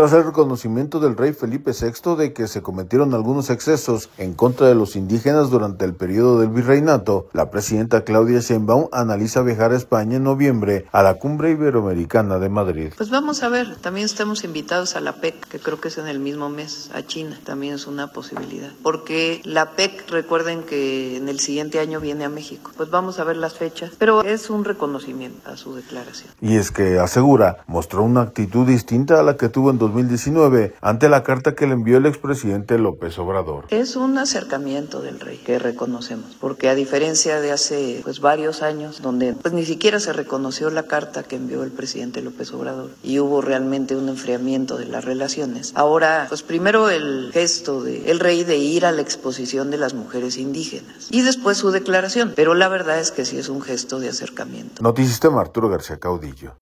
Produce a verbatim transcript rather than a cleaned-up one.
tras el reconocimiento del rey Felipe sexto de que se cometieron algunos excesos en contra de los indígenas durante el periodo del virreinato, la presidenta Claudia Sheinbaum analiza viajar a España en noviembre a la Cumbre Iberoamericana de Madrid. Pues vamos a ver, también estamos invitados a la P E C, que creo que es en el mismo mes, a China, también es una posibilidad, porque la P E C, recuerden que en el siguiente año viene a México, pues vamos a ver las fechas, pero es un reconocimiento a su declaración. Y es que, asegura, mostró una actitud distinta a la que tuvo en dos mil diecinueve ante la carta que le envió el expresidente López Obrador. Es un acercamiento del rey que reconocemos, porque a diferencia de hace pues varios años, donde pues ni siquiera se reconoció la carta que envió el presidente López Obrador y hubo realmente un enfriamiento de las relaciones, ahora pues primero el gesto del rey de ir a la exposición de las mujeres indígenas y después su declaración, pero la verdad es que sí es un gesto de acercamiento. Notisistema, Arturo García Caudillo.